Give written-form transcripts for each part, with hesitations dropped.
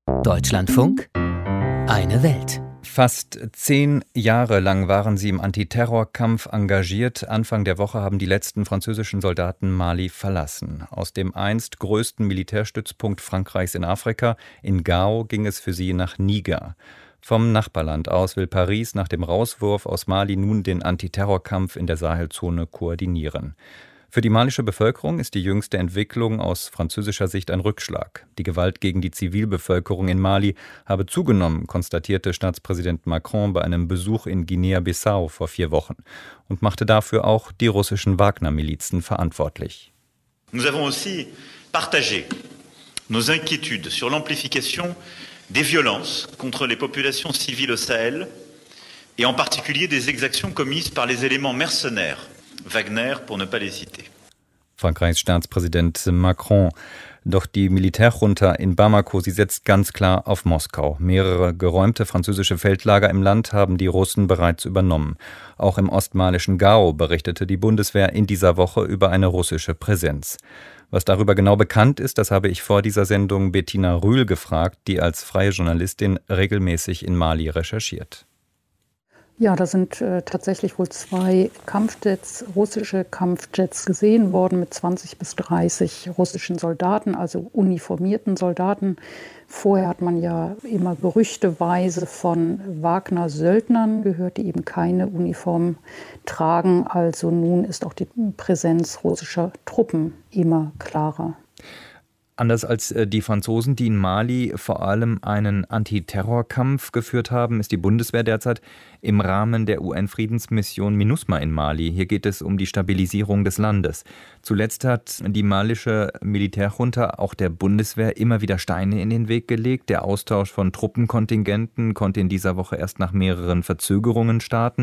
Deutschlandfunk, eine Welt. Fast 10 Jahre lang waren sie im Antiterrorkampf engagiert. Anfang der Woche haben die letzten französischen Soldaten Mali verlassen. Aus dem einst größten Militärstützpunkt Frankreichs in Afrika, in Gao, ging es für sie nach Niger. Vom Nachbarland aus will Paris nach dem Rauswurf aus Mali nun den Antiterrorkampf in der Sahelzone koordinieren. Für die malische Bevölkerung ist die jüngste Entwicklung aus französischer Sicht ein Rückschlag. Die Gewalt gegen die Zivilbevölkerung in Mali habe zugenommen, konstatierte Staatspräsident Macron bei einem Besuch in Guinea-Bissau vor 4 Wochen und machte dafür auch die russischen Wagner-Milizen verantwortlich. Nous avons aussi partagé nos inquiétudes sur l'amplification des violences contre les populations civiles au Sahel et en particulier des exactions commises par les éléments mercenaires Wagner, pour ne pas les citer. Frankreichs Staatspräsident Macron. Doch die Militärjunta in Bamako, sie setzt ganz klar auf Moskau. Mehrere geräumte französische Feldlager im Land haben die Russen bereits übernommen. Auch im ostmalischen Gao berichtete die Bundeswehr in dieser Woche über eine russische Präsenz. Was darüber genau bekannt ist, das habe ich vor dieser Sendung Bettina Rühl gefragt, die als freie Journalistin regelmäßig in Mali recherchiert. Ja, da sind tatsächlich wohl 2 Kampfjets, russische Kampfjets gesehen worden mit 20 bis 30 russischen Soldaten, also uniformierten Soldaten. Vorher hat man ja immer gerüchteweise von Wagner-Söldnern gehört, die eben keine Uniform tragen. Also nun ist auch die Präsenz russischer Truppen immer klarer. Anders als die Franzosen, die in Mali vor allem einen Antiterrorkampf geführt haben, ist die Bundeswehr derzeit im Rahmen der UN-Friedensmission MINUSMA in Mali. Hier geht es um die Stabilisierung des Landes. Zuletzt hat die malische Militärjunta auch der Bundeswehr immer wieder Steine in den Weg gelegt. Der Austausch von Truppenkontingenten konnte in dieser Woche erst nach mehreren Verzögerungen starten.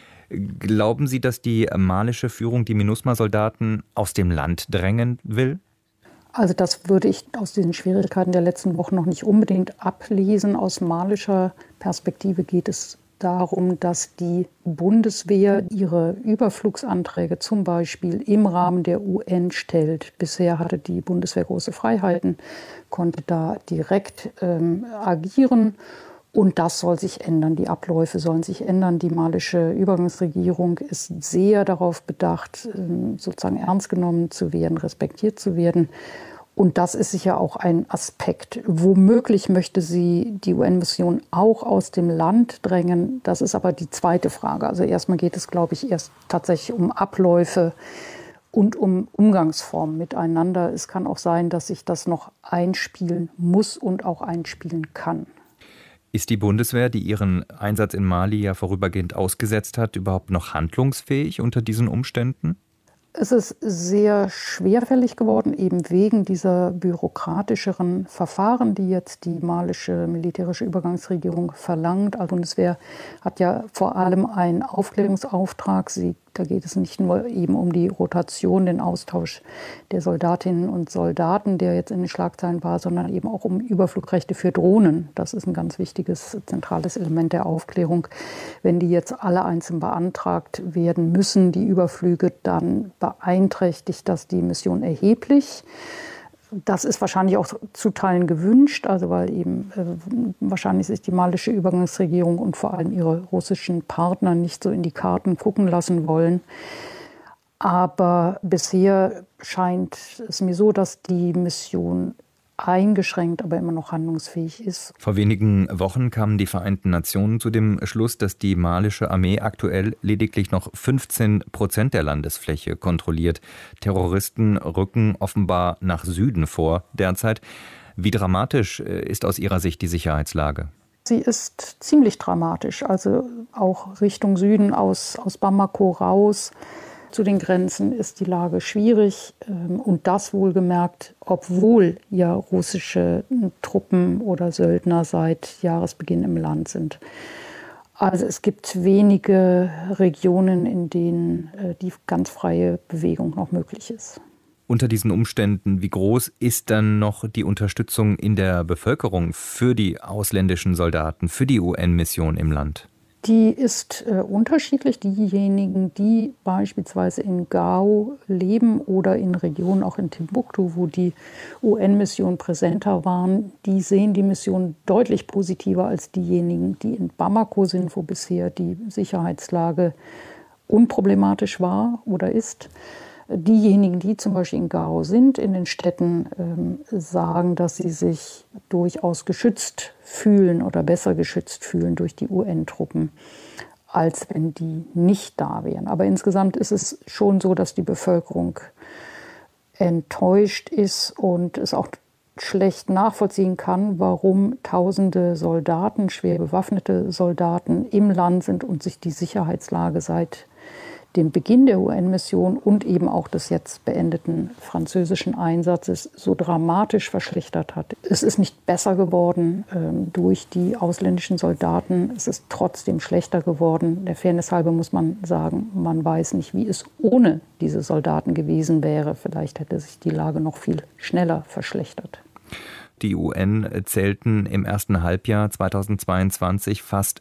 Glauben Sie, dass die malische Führung die MINUSMA-Soldaten aus dem Land drängen will? Also das würde ich aus den Schwierigkeiten der letzten Wochen noch nicht unbedingt ablesen. Aus malischer Perspektive geht es darum, dass die Bundeswehr ihre Überflugsanträge zum Beispiel im Rahmen der UN stellt. Bisher hatte die Bundeswehr große Freiheiten, konnte da direkt agieren. Und das soll sich ändern. Die Abläufe sollen sich ändern. Die malische Übergangsregierung ist sehr darauf bedacht, sozusagen ernst genommen zu werden, respektiert zu werden. Und das ist sicher auch ein Aspekt. Womöglich möchte sie die UN-Mission auch aus dem Land drängen. Das ist aber die zweite Frage. Also erstmal geht es, glaube ich, erst tatsächlich um Abläufe und um Umgangsformen miteinander. Es kann auch sein, dass sich das noch einspielen muss und auch einspielen kann. Ist die Bundeswehr, die ihren Einsatz in Mali ja vorübergehend ausgesetzt hat, überhaupt noch handlungsfähig unter diesen Umständen? Es ist sehr schwerfällig geworden, eben wegen dieser bürokratischeren Verfahren, die jetzt die malische militärische Übergangsregierung verlangt. Die Bundeswehr hat ja vor allem einen Aufklärungsauftrag. Da geht es nicht nur eben um die Rotation, den Austausch der Soldatinnen und Soldaten, der jetzt in den Schlagzeilen war, sondern eben auch um Überflugrechte für Drohnen. Das ist ein ganz wichtiges, zentrales Element der Aufklärung. Wenn die jetzt alle einzeln beantragt werden müssen, die Überflüge, dann beeinträchtigt das die Mission erheblich. Das ist wahrscheinlich auch zu Teilen gewünscht, also weil eben wahrscheinlich sich die malische Übergangsregierung und vor allem ihre russischen Partner nicht so in die Karten gucken lassen wollen. Aber bisher scheint es mir so, dass die Mission eingeschränkt, aber immer noch handlungsfähig ist. Vor wenigen Wochen kamen die Vereinten Nationen zu dem Schluss, dass die malische Armee aktuell lediglich noch 15% der Landesfläche kontrolliert. Terroristen rücken offenbar nach Süden vor derzeit. Wie dramatisch ist aus Ihrer Sicht die Sicherheitslage? Sie ist ziemlich dramatisch, also auch Richtung Süden aus Bamako raus. Zu den Grenzen ist die Lage schwierig und das wohlgemerkt, obwohl ja russische Truppen oder Söldner seit Jahresbeginn im Land sind. Also es gibt wenige Regionen, in denen die ganz freie Bewegung noch möglich ist. Unter diesen Umständen, wie groß ist dann noch die Unterstützung in der Bevölkerung für die ausländischen Soldaten, für die UN-Mission im Land? Die ist unterschiedlich. Diejenigen, die beispielsweise in Gao leben oder in Regionen, auch in Timbuktu, wo die UN-Mission präsenter waren, die sehen die Mission deutlich positiver als diejenigen, die in Bamako sind, wo bisher die Sicherheitslage unproblematisch war oder ist. Diejenigen, die zum Beispiel in Gao sind, in den Städten, sagen, dass sie sich durchaus geschützt fühlen oder besser geschützt fühlen durch die UN-Truppen, als wenn die nicht da wären. Aber insgesamt ist es schon so, dass die Bevölkerung enttäuscht ist und es auch schlecht nachvollziehen kann, warum tausende Soldaten, schwer bewaffnete Soldaten im Land sind und sich die Sicherheitslage seit dem Beginn der UN-Mission und eben auch des jetzt beendeten französischen Einsatzes so dramatisch verschlechtert hat. Es ist nicht besser geworden durch die ausländischen Soldaten. Es ist trotzdem schlechter geworden. Der Fairness halber muss man sagen, man weiß nicht, wie es ohne diese Soldaten gewesen wäre. Vielleicht hätte sich die Lage noch viel schneller verschlechtert. Die UN zählten im ersten Halbjahr 2022 fast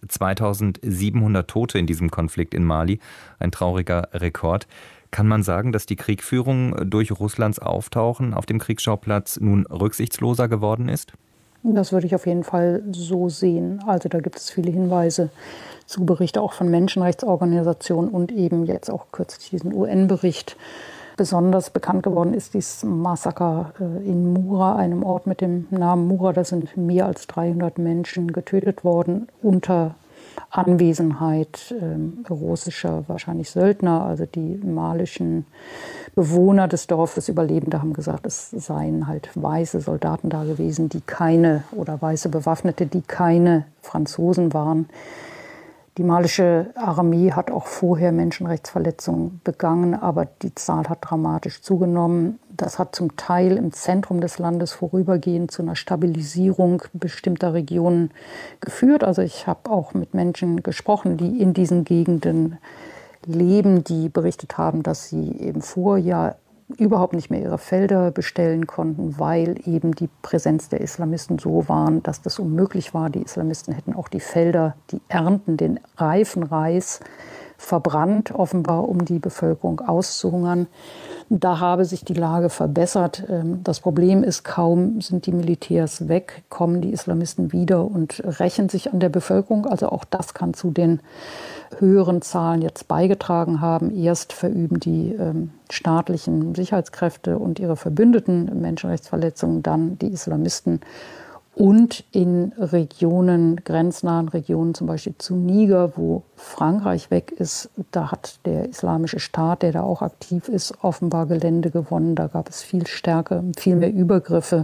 2700 Tote in diesem Konflikt in Mali. Ein trauriger Rekord. Kann man sagen, dass die Kriegführung durch Russlands Auftauchen auf dem Kriegsschauplatz nun rücksichtsloser geworden ist? Das würde ich auf jeden Fall so sehen. Also da gibt es viele Hinweise zu Berichten auch von Menschenrechtsorganisationen und eben jetzt auch kürzlich diesen UN-Bericht. Besonders bekannt geworden ist dieses Massaker in Mura, einem Ort mit dem Namen Mura. Da sind mehr als 300 Menschen getötet worden unter Anwesenheit russischer, wahrscheinlich Söldner. Also die malischen Bewohner des Dorfes, Überlebende, haben gesagt, es seien halt weiße Soldaten da gewesen, die keine, oder weiße Bewaffnete, die keine Franzosen waren. Die malische Armee hat auch vorher Menschenrechtsverletzungen begangen, aber die Zahl hat dramatisch zugenommen. Das hat zum Teil im Zentrum des Landes vorübergehend zu einer Stabilisierung bestimmter Regionen geführt. Also ich habe auch mit Menschen gesprochen, die in diesen Gegenden leben, die berichtet haben, dass sie im Vorjahr überhaupt nicht mehr ihre Felder bestellen konnten, weil eben die Präsenz der Islamisten so waren, dass das unmöglich war. Die Islamisten hätten auch die Felder, die Ernten, den reifen Reis verbrannt, offenbar, um die Bevölkerung auszuhungern. Da habe sich die Lage verbessert. Das Problem ist, kaum sind die Militärs weg, kommen die Islamisten wieder und rächen sich an der Bevölkerung. Also auch das kann zu den höheren Zahlen jetzt beigetragen haben. Erst verüben die staatlichen Sicherheitskräfte und ihre Verbündeten Menschenrechtsverletzungen, dann die Islamisten. Und in Regionen, grenznahen Regionen, zum Beispiel zu Niger, wo Frankreich weg ist, da hat der Islamische Staat, der da auch aktiv ist, offenbar Gelände gewonnen. Da gab es viel stärker, viel mehr Übergriffe.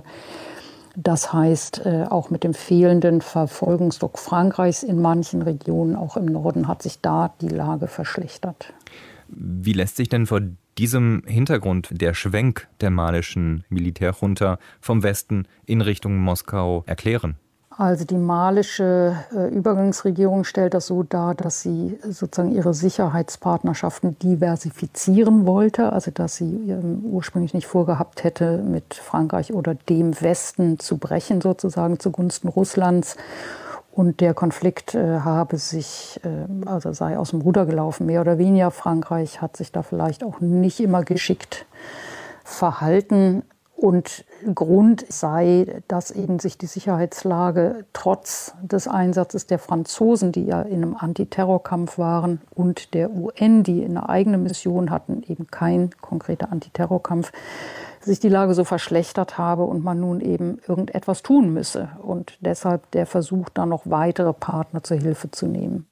Das heißt, auch mit dem fehlenden Verfolgungsdruck Frankreichs in manchen Regionen, auch im Norden, hat sich da die Lage verschlechtert. Wie lässt sich denn vor diesem Hintergrund der Schwenk der malischen Militärjunta vom Westen in Richtung Moskau erklären? Also die malische Übergangsregierung stellt das so dar, dass sie sozusagen ihre Sicherheitspartnerschaften diversifizieren wollte, also dass sie ursprünglich nicht vorgehabt hätte, mit Frankreich oder dem Westen zu brechen, sozusagen zugunsten Russlands. Und der Konflikt habe sich, also sei aus dem Ruder gelaufen, mehr oder weniger. Frankreich hat sich da vielleicht auch nicht immer geschickt verhalten. Und Grund sei, dass eben sich die Sicherheitslage trotz des Einsatzes der Franzosen, die ja in einem Antiterrorkampf waren, und der UN, die eine eigene Mission hatten, eben kein konkreter Antiterrorkampf, sich die Lage so verschlechtert habe und man nun eben irgendetwas tun müsse. Und deshalb der Versuch, dann noch weitere Partner zur Hilfe zu nehmen.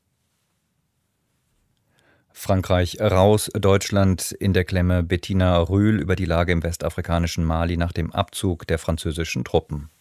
Frankreich raus, Deutschland in der Klemme. Bettina Rühl über die Lage im westafrikanischen Mali nach dem Abzug der französischen Truppen.